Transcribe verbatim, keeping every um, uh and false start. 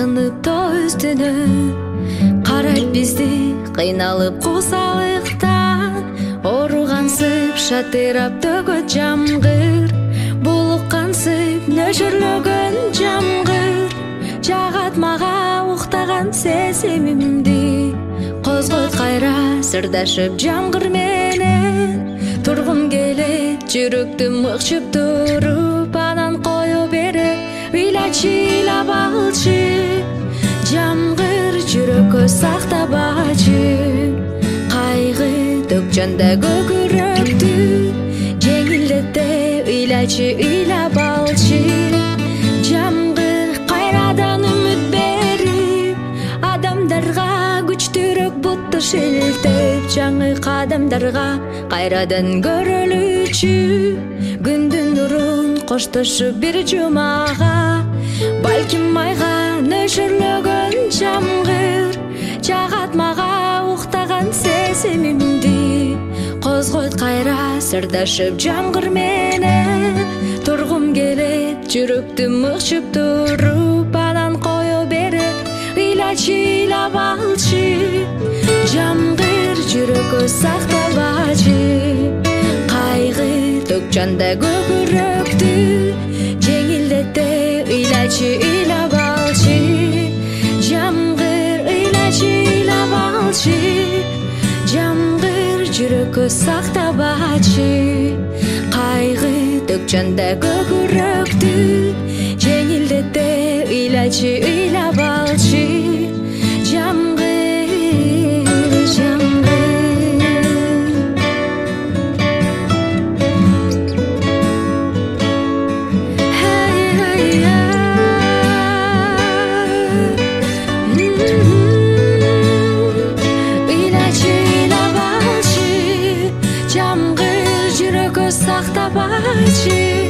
сагынып тоо үстүнө карайт бизди кыйналып кусалыктан ооругансып шатырап төгөт жамгыр булуккансып нөшөрлөгөн жамгыр жагат мага уктаган сезимимди козгойт кайра сырдашып жамгыр менен тургум келет жүрөктү мыкчып туруп анан кое берип ыйлачы ыйлап алчы жамгыр жүрөккө сактабачы кайгы төк жанда көкүрөктү жеңилдете ыйлачы ыйлап алчы жамгыр кайрадан үмүт берип адамдарга күчтүүрөөк бутту шилтеп жаңы кадамдарга кайрадан көрөлүчү күндүн нурун коштошуп бир жумага балким майга нөшөрлөгөн жамгыр жагат мага уктаган сезимимди козгойт кайра сырдашып жамгыр менен тургум келет жүрөктү мыкчып туруп анан кое берип ыйлачы ыйлап алчы жамгыр жүрөккө сактабачы кайгы төк жанда көкүрөктү жеңилдете ыйлачы ыйлап алчы жамгыр ыйлачы ыйлап алчы жамгыр жүрөккө сактабачы кайгы төк жанда көкүрөктү жеңилдете ыйлачы ыйлап алчы жамгыр жамгыр ыйлачы ыйлап алчы жамгыр жүрөккө сактабачы